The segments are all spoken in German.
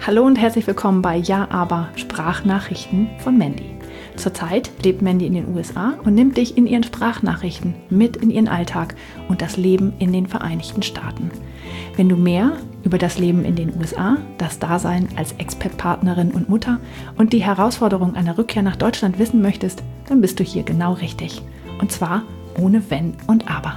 Hallo und herzlich willkommen bei Ja, aber Sprachnachrichten von Mandy. Zurzeit lebt Mandy in den USA und nimmt dich in ihren Sprachnachrichten mit in ihren Alltag und das Leben in den Vereinigten Staaten. Wenn du mehr über das Leben in den USA, das Dasein als Expat-Partnerin und Mutter und die Herausforderung einer Rückkehr nach Deutschland wissen möchtest, dann bist du hier genau richtig. Und zwar ohne Wenn und Aber.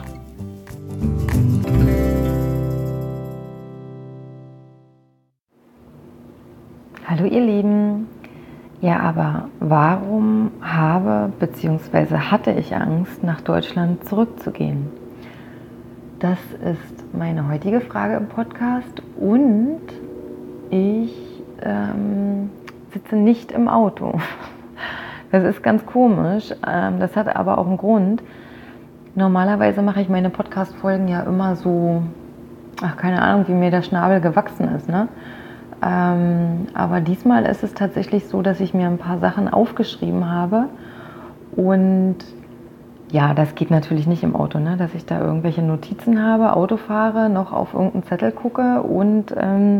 Hallo ihr Lieben. Ja, aber warum hatte ich Angst, nach Deutschland zurückzugehen? Das ist meine heutige Frage im Podcast und ich sitze nicht im Auto. Das ist ganz komisch, das hat aber auch einen Grund. Normalerweise mache ich meine Podcast-Folgen ja immer so, keine Ahnung, wie mir der Schnabel gewachsen ist, ne? Aber diesmal ist es tatsächlich so, dass ich mir ein paar Sachen aufgeschrieben habe und ja, das geht natürlich nicht im Auto, ne? Dass ich da irgendwelche Notizen habe, Auto fahre, noch auf irgendeinen Zettel gucke und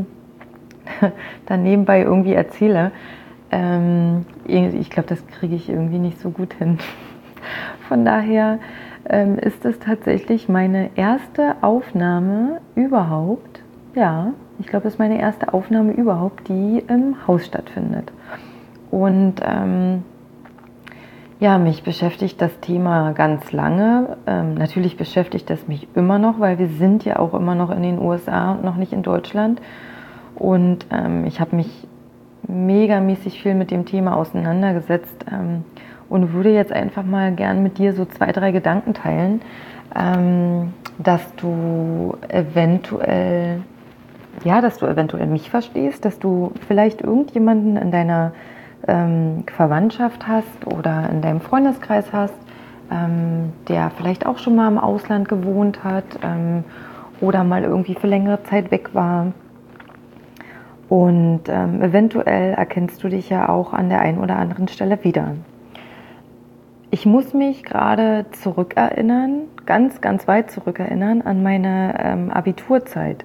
dann nebenbei irgendwie erzähle. Ich glaube, das kriege ich irgendwie nicht so gut hin. Von daher ist es tatsächlich meine erste Aufnahme überhaupt, ja, ich glaube, das ist meine erste Aufnahme überhaupt, die im Haus stattfindet. Und ja, mich beschäftigt das Thema ganz lange. Natürlich beschäftigt es mich immer noch, weil wir sind ja auch immer noch in den USA und noch nicht in Deutschland. Und ich habe mich megamäßig viel mit dem Thema auseinandergesetzt und würde jetzt einfach mal gern mit dir so 2, 3 Gedanken teilen, dass du eventuell mich verstehst, dass du vielleicht irgendjemanden in deiner Verwandtschaft hast oder in deinem Freundeskreis hast, der vielleicht auch schon mal im Ausland gewohnt hat oder mal irgendwie für längere Zeit weg war. Und eventuell erkennst du dich ja auch an der einen oder anderen Stelle wieder. Ich muss mich gerade zurückerinnern, ganz, ganz weit zurückerinnern an meine Abiturzeit.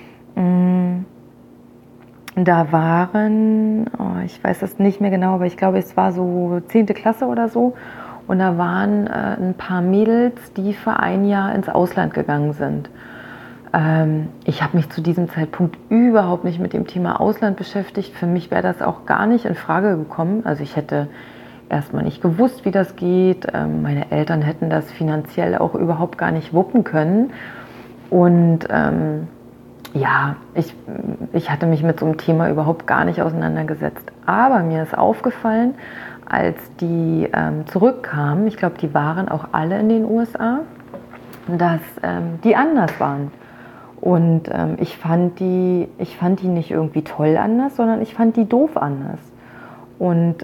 Da waren, ich weiß das nicht mehr genau, aber ich glaube, es war so 10. Klasse oder so. Und da waren ein paar Mädels, die für ein Jahr ins Ausland gegangen sind. Ich habe mich zu diesem Zeitpunkt überhaupt nicht mit dem Thema Ausland beschäftigt. Für mich wäre das auch gar nicht in Frage gekommen. Also ich hätte erstmal nicht gewusst, wie das geht. Meine Eltern hätten das finanziell auch überhaupt gar nicht wuppen können. Und ja, ich hatte mich mit so einem Thema überhaupt gar nicht auseinandergesetzt. Aber mir ist aufgefallen, als die zurückkamen, ich glaube, die waren auch alle in den USA, dass die anders waren. Und ich fand die nicht irgendwie toll anders, sondern ich fand die doof anders. Und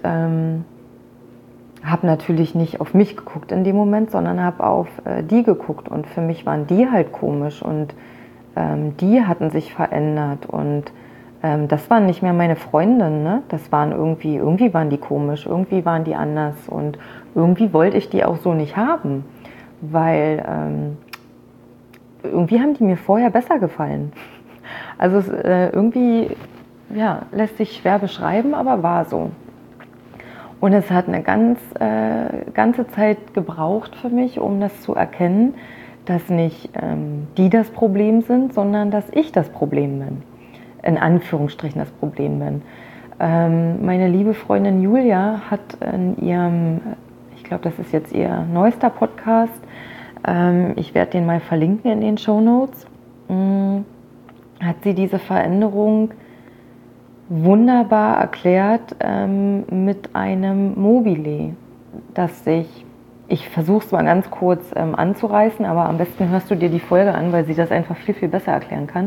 habe natürlich nicht auf mich geguckt in dem Moment, sondern habe auf die geguckt. Und für mich waren die halt komisch und die hatten sich verändert und das waren nicht mehr meine Freundinnen, ne? Das waren irgendwie waren die komisch, irgendwie waren die anders und irgendwie wollte ich die auch so nicht haben, weil irgendwie haben die mir vorher besser gefallen. Also es, irgendwie, ja, lässt sich schwer beschreiben, aber war so. Und es hat eine ganze Zeit gebraucht für mich, um das zu erkennen, dass nicht die das Problem sind, sondern dass ich das Problem bin. In Anführungsstrichen das Problem bin. Meine liebe Freundin Julia hat in ihrem, ich glaube, das ist jetzt ihr neuester Podcast, ich werde den mal verlinken in den Shownotes, hat sie diese Veränderung wunderbar erklärt mit einem Mobile, das sich, ich versuche es mal ganz kurz anzureißen, aber am besten hörst du dir die Folge an, weil sie das einfach viel, viel besser erklären kann.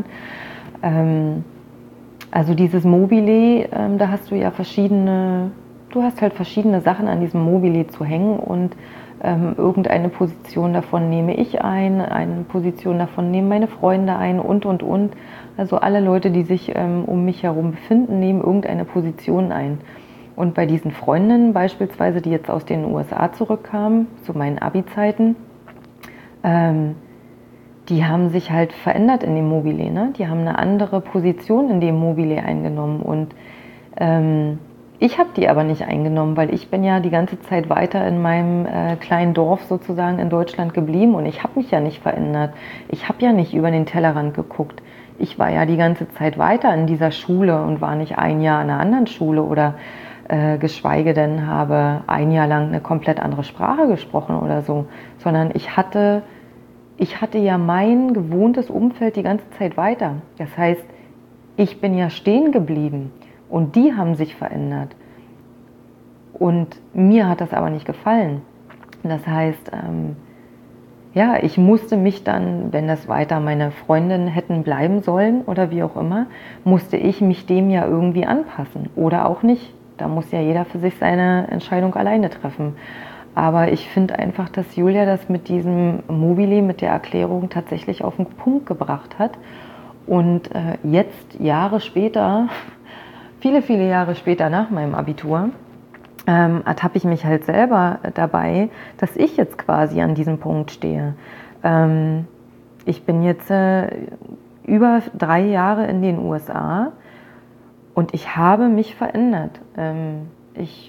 Also dieses Mobile, da hast du ja verschiedene Sachen an diesem Mobile zu hängen und irgendeine Position davon nehme ich ein, eine Position davon nehmen meine Freunde ein und. Also alle Leute, die sich um mich herum befinden, nehmen irgendeine Position ein. Und bei diesen Freundinnen beispielsweise, die jetzt aus den USA zurückkamen, zu meinen Abi-Zeiten, die haben sich halt verändert in dem Mobile, ne? Die haben eine andere Position in dem Mobile eingenommen und ich habe die aber nicht eingenommen, weil ich bin ja die ganze Zeit weiter in meinem kleinen Dorf sozusagen in Deutschland geblieben und ich habe mich ja nicht verändert. Ich habe ja nicht über den Tellerrand geguckt. Ich war ja die ganze Zeit weiter in dieser Schule und war nicht ein Jahr in einer anderen Schule oder geschweige denn habe ein Jahr lang eine komplett andere Sprache gesprochen oder so, sondern ich hatte ja mein gewohntes Umfeld die ganze Zeit weiter. Das heißt, ich bin ja stehen geblieben. Und die haben sich verändert. Und mir hat das aber nicht gefallen. Das heißt, ja, ich musste mich dann, wenn das weiter meine Freundinnen hätten bleiben sollen oder wie auch immer, musste ich mich dem ja irgendwie anpassen. Oder auch nicht. Da muss ja jeder für sich seine Entscheidung alleine treffen. Aber ich finde einfach, dass Julia das mit diesem Mobile, mit der Erklärung tatsächlich auf den Punkt gebracht hat. Und jetzt, Jahre später, viele Jahre später nach meinem Abitur, ertappe ich mich halt selber dabei, dass ich jetzt quasi an diesem Punkt stehe. Ich bin jetzt über 3 Jahre in den USA und ich habe mich verändert. Ich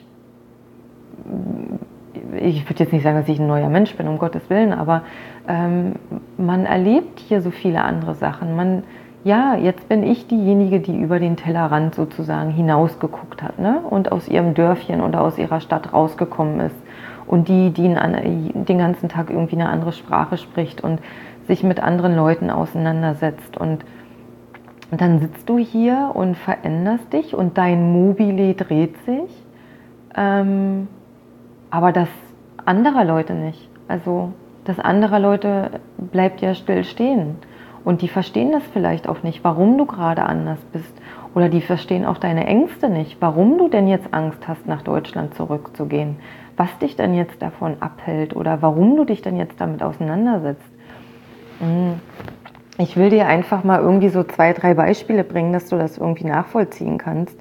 würde jetzt nicht sagen, dass ich ein neuer Mensch bin, um Gottes Willen, aber man erlebt hier so viele andere Sachen. Ja, jetzt bin ich diejenige, die über den Tellerrand sozusagen hinausgeguckt hat, ne? Und aus ihrem Dörfchen oder aus ihrer Stadt rausgekommen ist. Und die den ganzen Tag irgendwie eine andere Sprache spricht und sich mit anderen Leuten auseinandersetzt. Und dann sitzt du hier und veränderst dich und dein Mobile dreht sich. Aber das anderer Leute nicht. Also das anderer Leute bleibt ja still stehen. Und die verstehen das vielleicht auch nicht, warum du gerade anders bist. Oder die verstehen auch deine Ängste nicht, warum du denn jetzt Angst hast, nach Deutschland zurückzugehen. Was dich denn jetzt davon abhält oder warum du dich denn jetzt damit auseinandersetzt. Ich will dir einfach mal irgendwie so 2, 3 Beispiele bringen, dass du das irgendwie nachvollziehen kannst.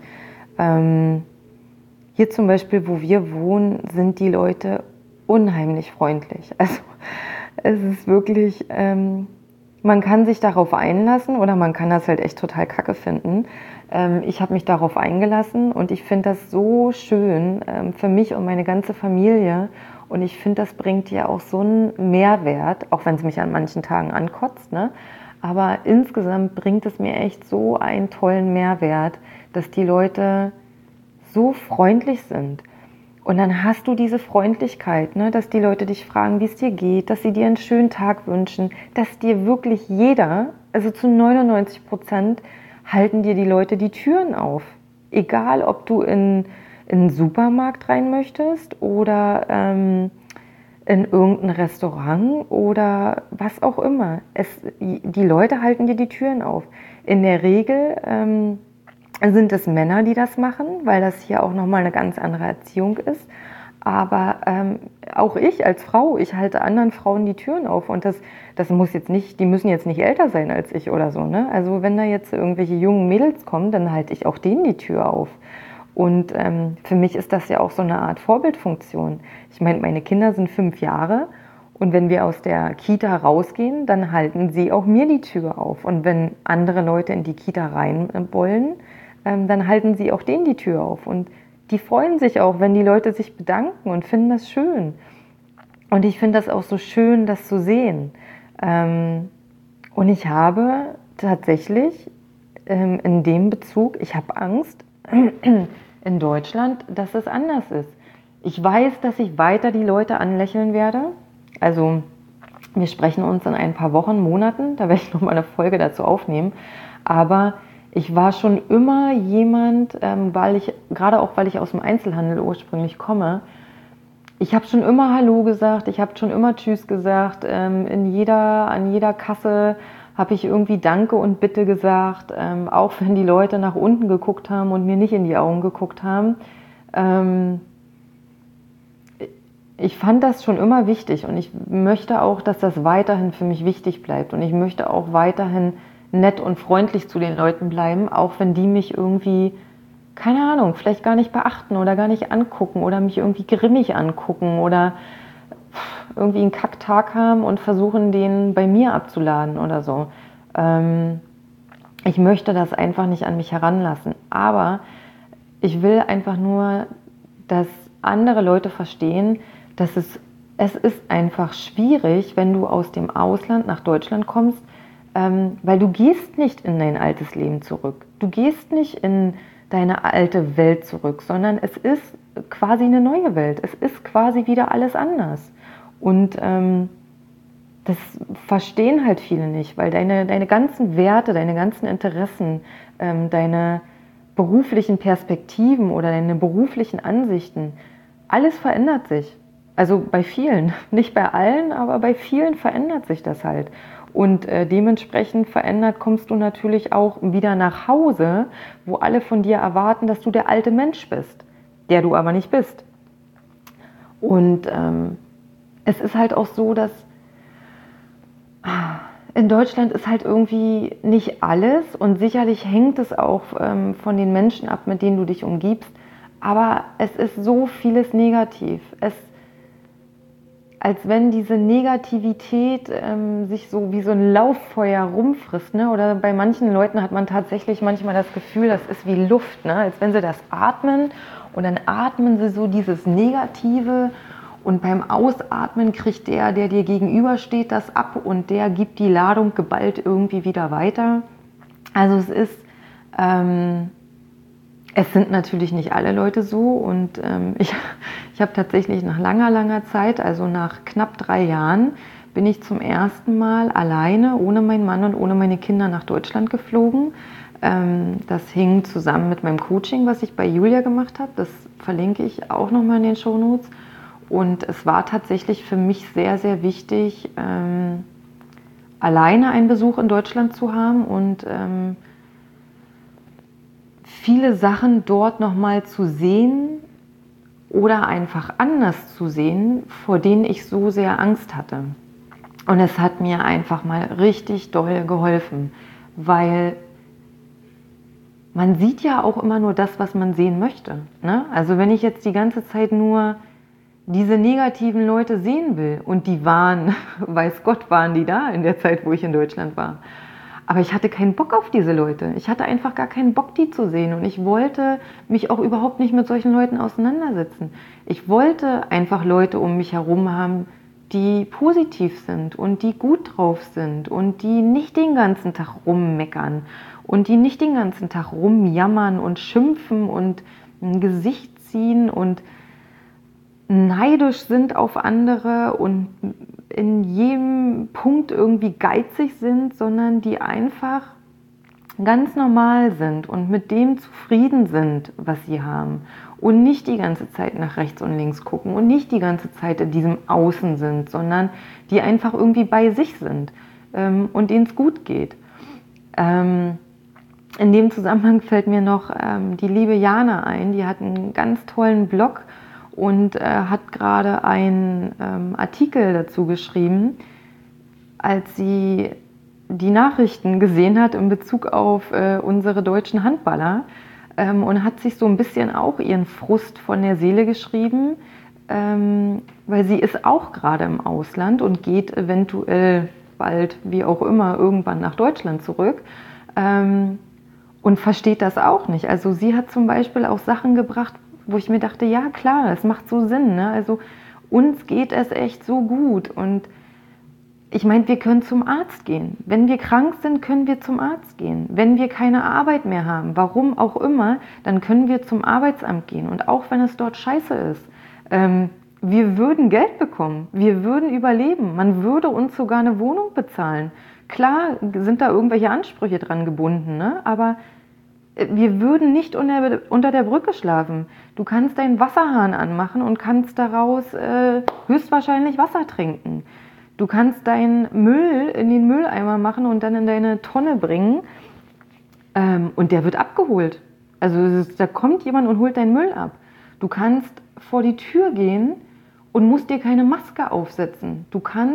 Hier zum Beispiel, wo wir wohnen, sind die Leute unheimlich freundlich. Also es ist wirklich... man kann sich darauf einlassen oder man kann das halt echt total kacke finden. Ich habe mich darauf eingelassen und ich finde das so schön für mich und meine ganze Familie. Und ich finde, das bringt ja auch so einen Mehrwert, auch wenn es mich an manchen Tagen ankotzt, ne? Aber insgesamt bringt es mir echt so einen tollen Mehrwert, dass die Leute so freundlich sind. Und dann hast du diese Freundlichkeit, ne, dass die Leute dich fragen, wie es dir geht, dass sie dir einen schönen Tag wünschen, dass dir wirklich jeder, also zu 99% halten dir die Leute die Türen auf. Egal, ob du in einen Supermarkt rein möchtest oder in irgendein Restaurant oder was auch immer. Die Leute halten dir die Türen auf. In der Regel sind es Männer, die das machen, weil das hier auch nochmal eine ganz andere Erziehung ist. Aber auch ich als Frau, ich halte anderen Frauen die Türen auf. Und das muss jetzt nicht, die müssen jetzt nicht älter sein als ich oder so, ne? Also wenn da jetzt irgendwelche jungen Mädels kommen, dann halte ich auch denen die Tür auf. Und für mich ist das ja auch so eine Art Vorbildfunktion. Ich meine, meine Kinder sind 5 Jahre und wenn wir aus der Kita rausgehen, dann halten sie auch mir die Tür auf. Und wenn andere Leute in die Kita rein wollen, dann halten sie auch denen die Tür auf. Und die freuen sich auch, wenn die Leute sich bedanken und finden das schön. Und ich finde das auch so schön, das zu sehen. Und ich habe tatsächlich in dem Bezug, ich habe Angst in Deutschland, dass es anders ist. Ich weiß, dass ich weiter die Leute anlächeln werde. Also wir sprechen uns in ein paar Wochen, Monaten, da werde ich nochmal eine Folge dazu aufnehmen. Aber ich war schon immer jemand, gerade auch weil ich aus dem Einzelhandel ursprünglich komme, ich habe schon immer Hallo gesagt, ich habe schon immer Tschüss gesagt. An jeder Kasse habe ich irgendwie Danke und Bitte gesagt, auch wenn die Leute nach unten geguckt haben und mir nicht in die Augen geguckt haben. Ich fand das schon immer wichtig und ich möchte auch, dass das weiterhin für mich wichtig bleibt. Und ich möchte auch weiterhin nett und freundlich zu den Leuten bleiben, auch wenn die mich irgendwie, keine Ahnung, vielleicht gar nicht beachten oder gar nicht angucken oder mich irgendwie grimmig angucken oder irgendwie einen Kacktag haben und versuchen, den bei mir abzuladen oder so. Ich möchte das einfach nicht an mich heranlassen. Aber ich will einfach nur, dass andere Leute verstehen, dass es ist einfach schwierig, wenn du aus dem Ausland nach Deutschland kommst, weil du gehst nicht in dein altes Leben zurück. Du gehst nicht in deine alte Welt zurück, sondern es ist quasi eine neue Welt. Es ist quasi wieder alles anders. Und das verstehen halt viele nicht, weil deine ganzen Werte, deine ganzen Interessen, deine beruflichen Perspektiven oder deine beruflichen Ansichten, alles verändert sich. Also bei vielen, nicht bei allen, aber bei vielen verändert sich das halt. Und dementsprechend verändert kommst du natürlich auch wieder nach Hause, wo alle von dir erwarten, dass du der alte Mensch bist, der du aber nicht bist. Und es ist halt auch so, dass in Deutschland ist halt irgendwie nicht alles und sicherlich hängt es auch von den Menschen ab, mit denen du dich umgibst, aber es ist so vieles negativ. Als wenn diese Negativität sich so wie so ein Lauffeuer rumfrisst, ne? Oder bei manchen Leuten hat man tatsächlich manchmal das Gefühl, das ist wie Luft, ne? Als wenn sie das atmen und dann atmen sie so dieses Negative und beim Ausatmen kriegt der dir gegenübersteht, das ab und der gibt die Ladung geballt irgendwie wieder weiter. Also es sind natürlich nicht alle Leute so und ich habe tatsächlich nach langer Zeit, also nach knapp 3 Jahren, bin ich zum ersten Mal alleine, ohne meinen Mann und ohne meine Kinder nach Deutschland geflogen. Das hing zusammen mit meinem Coaching, was ich bei Julia gemacht habe. Das verlinke ich auch nochmal in den Shownotes. Und es war tatsächlich für mich sehr, sehr wichtig, alleine einen Besuch in Deutschland zu haben und viele Sachen dort nochmal zu sehen oder einfach anders zu sehen, vor denen ich so sehr Angst hatte. Und es hat mir einfach mal richtig doll geholfen, weil man sieht ja auch immer nur das, was man sehen möchte, ne? Also wenn ich jetzt die ganze Zeit nur diese negativen Leute sehen will, und die waren, weiß Gott, waren die da in der Zeit, wo ich in Deutschland war. Aber ich hatte keinen Bock auf diese Leute. Ich hatte einfach gar keinen Bock, die zu sehen. Und ich wollte mich auch überhaupt nicht mit solchen Leuten auseinandersetzen. Ich wollte einfach Leute um mich herum haben, die positiv sind und die gut drauf sind und die nicht den ganzen Tag rummeckern und die nicht den ganzen Tag rumjammern und schimpfen und ein Gesicht ziehen und neidisch sind auf andere und in jedem Punkt irgendwie geizig sind, sondern die einfach ganz normal sind und mit dem zufrieden sind, was sie haben und nicht die ganze Zeit nach rechts und links gucken und nicht die ganze Zeit in diesem Außen sind, sondern die einfach irgendwie bei sich sind und denen es gut geht. In dem Zusammenhang fällt mir noch die liebe Jana ein, die hat einen ganz tollen Blog und hat gerade einen Artikel dazu geschrieben, als sie die Nachrichten gesehen hat in Bezug auf unsere deutschen Handballer und hat sich so ein bisschen auch ihren Frust von der Seele geschrieben, weil sie ist auch gerade im Ausland und geht eventuell bald, wie auch immer, irgendwann nach Deutschland zurück und versteht das auch nicht. Also sie hat zum Beispiel auch Sachen gebracht, wo ich mir dachte, ja klar, das macht so Sinn, ne? Also uns geht es echt so gut und ich meine, wir können zum Arzt gehen. Wenn wir krank sind, können wir zum Arzt gehen. Wenn wir keine Arbeit mehr haben, warum auch immer, dann können wir zum Arbeitsamt gehen. Und auch wenn es dort scheiße ist, wir würden Geld bekommen, wir würden überleben, man würde uns sogar eine Wohnung bezahlen. Klar sind da irgendwelche Ansprüche dran gebunden, ne? Aber wir würden nicht unter der Brücke schlafen. Du kannst deinen Wasserhahn anmachen und kannst daraus höchstwahrscheinlich Wasser trinken. Du kannst deinen Müll in den Mülleimer machen und dann in deine Tonne bringen und der wird abgeholt. Also da kommt jemand und holt deinen Müll ab. Du kannst vor die Tür gehen und musst dir keine Maske aufsetzen.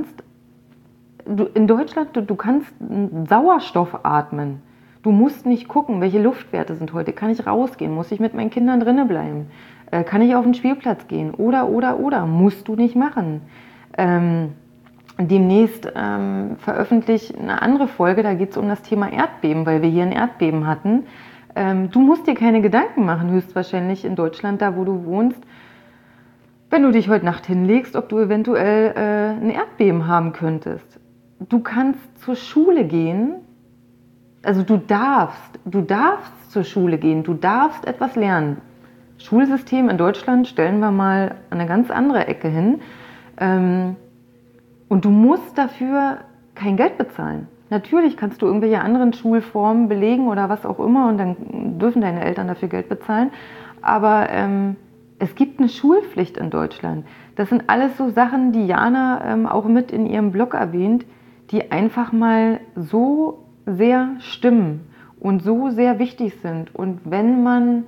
In Deutschland, du kannst Sauerstoff atmen. Du musst nicht gucken, welche Luftwerte sind heute. Kann ich rausgehen? Muss ich mit meinen Kindern drinnen bleiben? Kann ich auf den Spielplatz gehen? Oder. Musst du nicht machen. demnächst veröffentliche eine andere Folge, da geht es um das Thema Erdbeben, weil wir hier ein Erdbeben hatten. Du musst dir keine Gedanken machen, höchstwahrscheinlich in Deutschland, da wo du wohnst, wenn du dich heute Nacht hinlegst, ob du eventuell ein Erdbeben haben könntest. Du kannst zur Schule gehen, also du darfst zur Schule gehen, du darfst etwas lernen. Schulsystem in Deutschland stellen wir mal an eine ganz andere Ecke hin. Und du musst dafür kein Geld bezahlen. Natürlich kannst du irgendwelche anderen Schulformen belegen oder was auch immer und dann dürfen deine Eltern dafür Geld bezahlen. Aber es gibt eine Schulpflicht in Deutschland. Das sind alles so Sachen, die Jana auch mit in ihrem Blog erwähnt, die einfach mal so sehr stimmen und so sehr wichtig sind. Und wenn man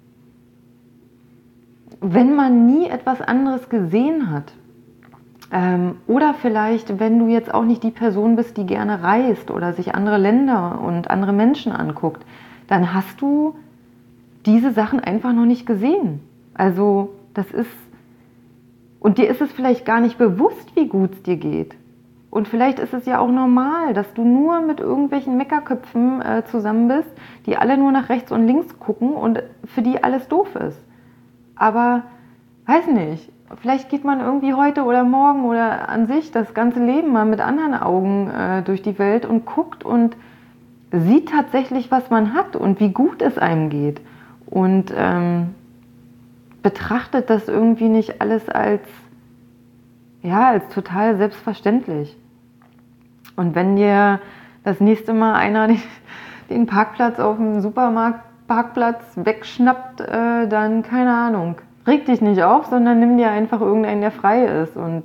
nie etwas anderes gesehen hat, oder vielleicht, wenn du jetzt auch nicht die Person bist, die gerne reist oder sich andere Länder und andere Menschen anguckt, dann hast du diese Sachen einfach noch nicht gesehen. Also und dir ist es vielleicht gar nicht bewusst, wie gut es dir geht. Und vielleicht ist es ja auch normal, dass du nur mit irgendwelchen Meckerköpfen zusammen bist, die alle nur nach rechts und links gucken und für die alles doof ist. Aber, weiß nicht, vielleicht geht man irgendwie heute oder morgen oder an sich das ganze Leben mal mit anderen Augen durch die Welt und guckt und sieht tatsächlich, was man hat und wie gut es einem geht. Und betrachtet das irgendwie nicht alles als total selbstverständlich. Und wenn dir das nächste Mal einer den Parkplatz auf dem Supermarktparkplatz wegschnappt, dann keine Ahnung. Reg dich nicht auf, sondern nimm dir einfach irgendeinen, der frei ist. Und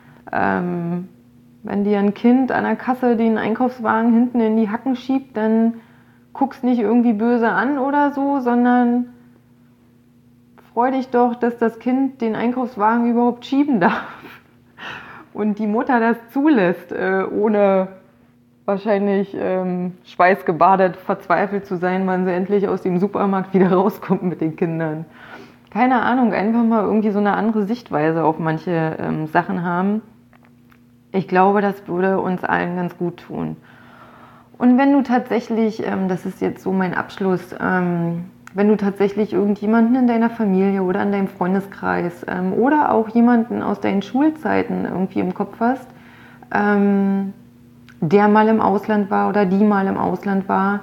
wenn dir ein Kind an der Kasse den Einkaufswagen hinten in die Hacken schiebt, dann guck's nicht irgendwie böse an oder so, sondern freu dich doch, dass das Kind den Einkaufswagen überhaupt schieben darf. Und die Mutter das zulässt, ohne wahrscheinlich schweißgebadet verzweifelt zu sein, wann sie endlich aus dem Supermarkt wieder rauskommt mit den Kindern. Keine Ahnung, einfach mal irgendwie so eine andere Sichtweise auf manche Sachen haben. Ich glaube, das würde uns allen ganz gut tun. Und wenn du tatsächlich, das ist jetzt so mein Abschluss, wenn du tatsächlich irgendjemanden in deiner Familie oder in deinem Freundeskreis oder auch jemanden aus deinen Schulzeiten irgendwie im Kopf hast, der mal im Ausland war oder die mal im Ausland war,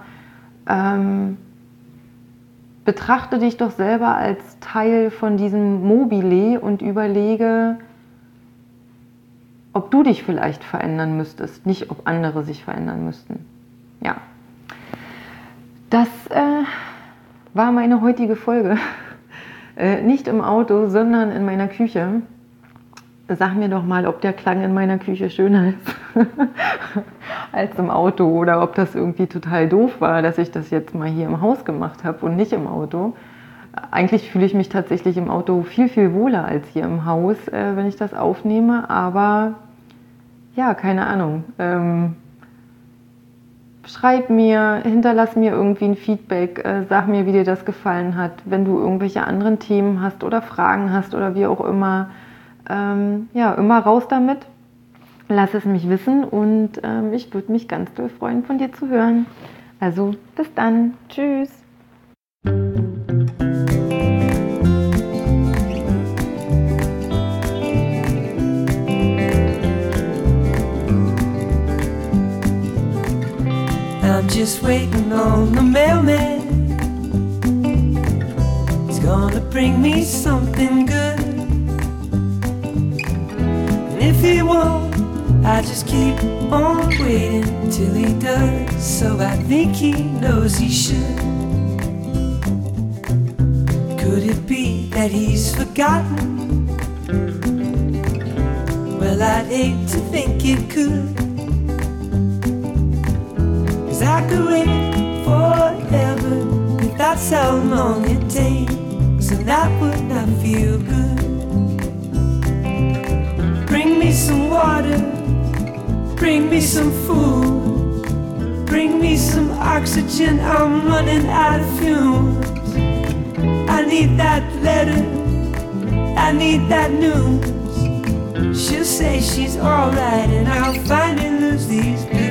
betrachte dich doch selber als Teil von diesem Mobile und überlege, ob du dich vielleicht verändern müsstest, nicht ob andere sich verändern müssten. Ja, das war meine heutige Folge. Nicht im Auto, sondern in meiner Küche. Sag mir doch mal, ob der Klang in meiner Küche schöner ist als im Auto oder ob das irgendwie total doof war, dass ich das jetzt mal hier im Haus gemacht habe und nicht im Auto. Eigentlich fühle ich mich tatsächlich im Auto viel, viel wohler als hier im Haus, wenn ich das aufnehme. Aber ja, keine Ahnung. Schreib mir, hinterlass mir irgendwie ein Feedback, sag mir, wie dir das gefallen hat. Wenn du irgendwelche anderen Themen hast oder Fragen hast oder wie auch immer, immer raus damit. Lass es mich wissen und ich würde mich ganz doll freuen, von dir zu hören. Also bis dann. Tschüss. I'm just waiting on the mailman. He's gonna bring me something good. And if he won't, I just keep on waiting till he does. So I think he knows he should. Could it be that he's forgotten? Well, I'd hate to think it could. I could wait forever if that's how long it takes, and that would not feel good. Bring me some water, bring me some food, bring me some oxygen, I'm running out of fumes. I need that letter, I need that news, She'll say she's alright, and I'll finally lose these blues.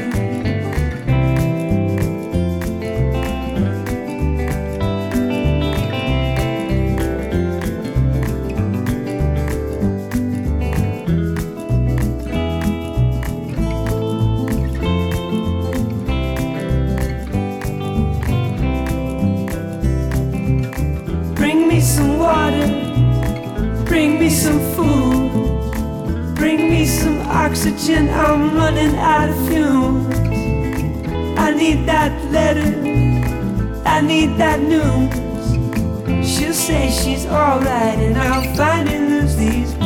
Bring me some water, bring me some food, bring me some oxygen, I'm running out of fumes. I need that letter, I need that news. She'll say she's alright, and I'll finally lose these